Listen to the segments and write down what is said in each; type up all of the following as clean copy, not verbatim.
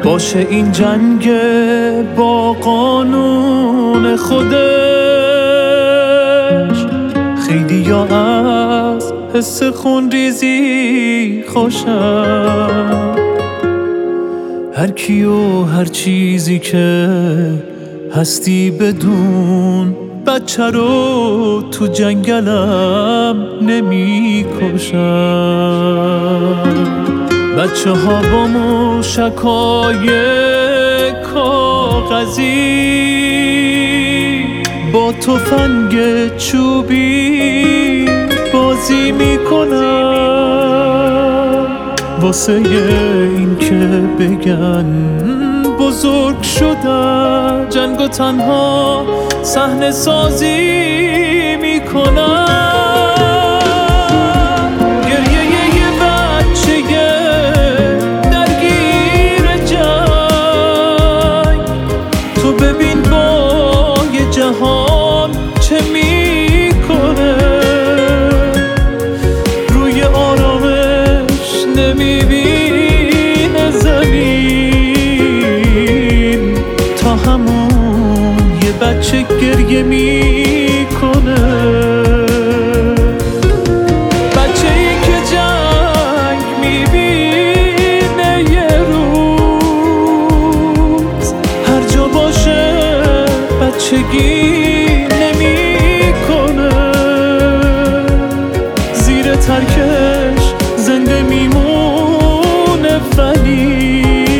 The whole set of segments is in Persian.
باشه این جنگ با قانون خودش. خیلی یا از حس خونریزی خوشم، هر کی و هر چیزی که هستی بدون بچه رو تو جنگلم نمی کشم. بچه ها با موشکای کاغذی با تفنگ چوبی بازی میکنن، واسه این که بگن بزرگ شدن. جنگ و تنها صحنه سازی میکنن. گریه یه بچه درگیر جنگ، تو ببین با یه جهان چه میکنه. روی آرامش نمیبینه زمین، تا همون یه بچه گریه میکنه. بچه ای که جنگ میبینه یه روز، هر جا باشه بچگی نمیکنه. زیر ترکش زنده میمونه، ولی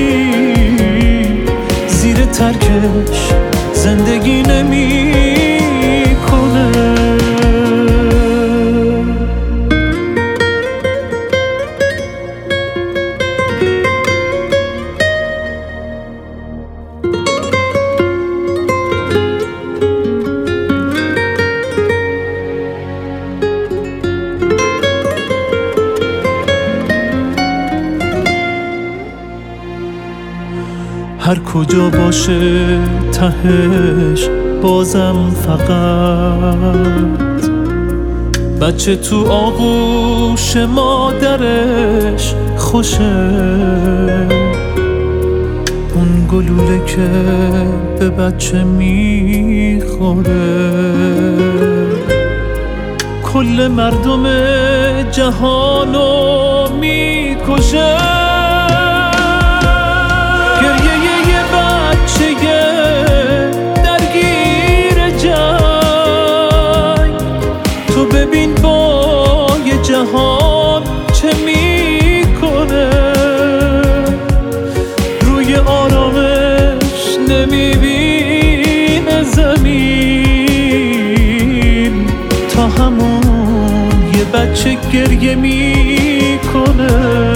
زیر ترکش زندگی نمیکنه. هر کجا باشه تهش بازم فقط بچه تو آغوش مادرش خوشه. اون گلوله که به بچه میخوره کل مردم جهانو میکشه. ببین با یه جهان چه میکنه. روی آرامش نمیبینه زمین، تا همون یه بچه گریه میکنه.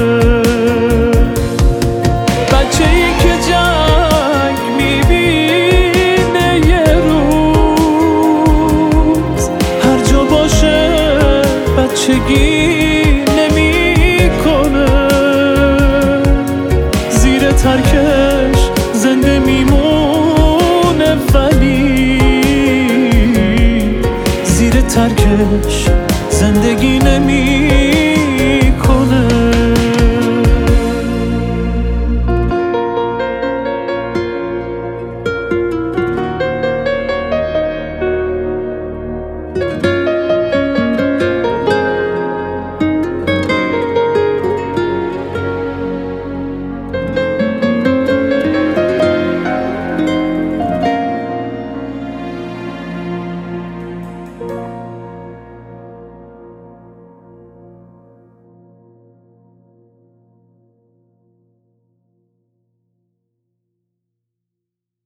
بچه ای که جنگ میبینه یه روز، هر جا باشه بچگی نمیکنه. زیر ترکش زنده میمونه، ولی زیر ترکش زندگی نمیکنه.